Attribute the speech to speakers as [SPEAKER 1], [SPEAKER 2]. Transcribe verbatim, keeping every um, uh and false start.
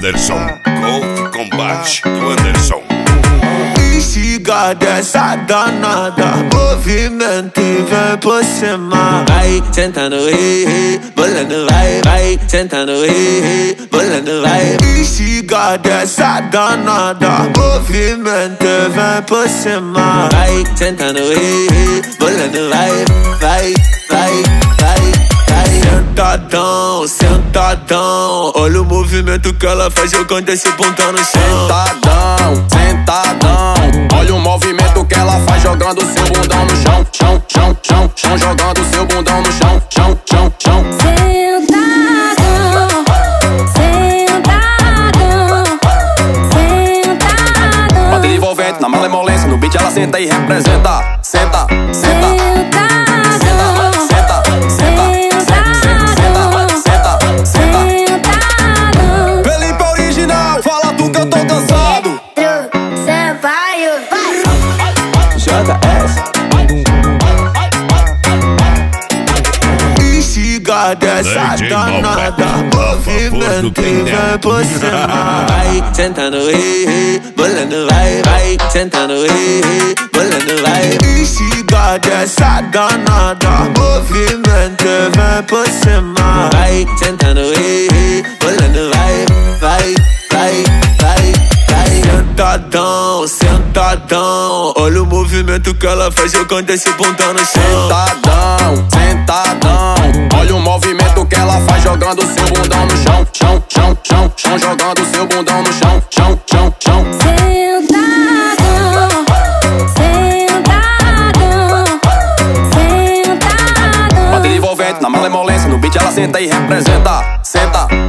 [SPEAKER 1] Anderson, Golf Combate do Anderson.
[SPEAKER 2] Instiga dessa danada, movimento e vem por cima.
[SPEAKER 3] Vai sentando, ei, ei, bolando, vai, vai sentando, ei, ei, bolando, vai.
[SPEAKER 2] Instiga dessa danada, movimento e vem por cima.
[SPEAKER 3] Vai sentando, ei, ei, bolando, vai, vai, vai, vai.
[SPEAKER 2] Sentadão, sentadão, olha o movimento que ela faz jogando esse bundão no chão.
[SPEAKER 4] Sentadão, sentadão, olha o movimento que ela faz jogando seu bundão no chão. Chão, chão, chão, chão, jogando seu bundão no chão. Chão, chão, chão.
[SPEAKER 5] Sentadão, sentadão, sentadão.
[SPEAKER 4] Bota envolvente na malemolência, no beat ela senta e representa. Senta, senta.
[SPEAKER 2] Instiga dessa danada, movimento e vem por cima.
[SPEAKER 3] Vai sentando, ei, ei, bolando, vai, vai sentando, ei, ei, bolando, vai.
[SPEAKER 2] Instiga dessa danada, movimento e vem por cima.
[SPEAKER 3] Vai sentando, ei, ei, bolando, vai, vai, vai, vai, vai.
[SPEAKER 2] Sentadão, sentadão, olha o movimento que ela faz jogando esse bundão no chão.
[SPEAKER 4] Sentadão, sentadão, olha o movimento que ela faz jogando seu bundão no chão. Chão, chão, chão, chão, jogando seu bundão no chão. Chão, chão, chão.
[SPEAKER 5] Sentadão, sentadão, sentadão.
[SPEAKER 4] Bota envolvente na malemolência, no beat ela senta e representa. Senta.